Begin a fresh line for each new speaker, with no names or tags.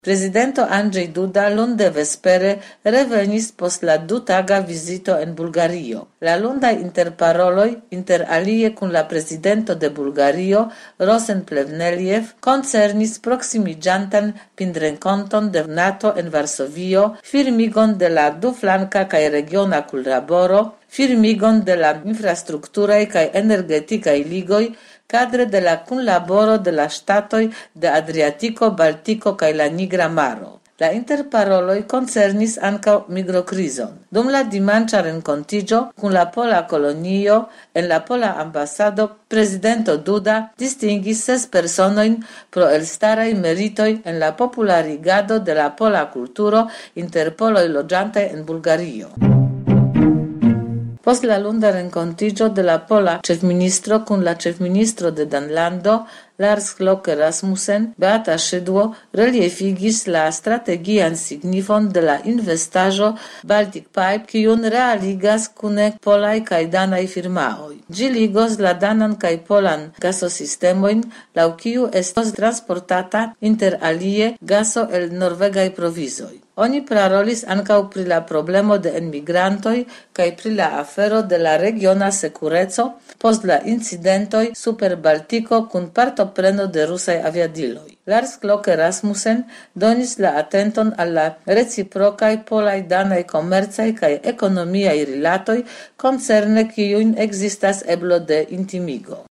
Prezidento Andrzej Duda lunde vespere revenis post la 2-taga vizito en Bulgario. La lundaj interparoloj inter alie kun la prezidento de Bulgario, Rosen Plevneliev, koncernis proksimiĝantan pindrenkonton de NATO en Varsovio, firmigon de la duflanka kaj regiona kunlaboro, firmigon de la infrastrukturaj kaj energetikaj ligoj, cadre de la kunlaboro de la ŝtatoj de Adriatiko, Baltiko kaj la Nigra Maro. La interparoloj koncernis ankaŭ migrokrizon. Dum la dimanĉa renkontiĝo kun la pola kolonio en la pola ambasado, prezidento Duda distingis 6 personojn pro elstaraj meritoj en la popularigado de la pola kulturo inter poloj loĝantaj en Bulgario. Post la lunda renkontiĝo de la pola ĉefministro kun la ĉefministro de Danlando, Lars Klocke Rasmussen, Beata Szydło reliefigis la strategian signifon de la investaĵo Baltic Pipe, kiun realigas kune polaj kaj danaj firmaoj. Ĝi ligos la danan kaj polan gasosistemojn, laŭ kiu estos transportata inter alie gaso el norvegaj provizoj. Oni parolis ankaŭ pri la problemo de enmigrantoj kaj pri la afero de la regiona sekureco post la incidentoj super Baltiko kun partopreno de rusaj aviadiloj. Lars Klocke Rasmussen donis la atenton al la reciprokaj polaj danaj komercaj kaj ekonomiaj rilatoj koncerne kiujn ekzistas eblo de intimigo.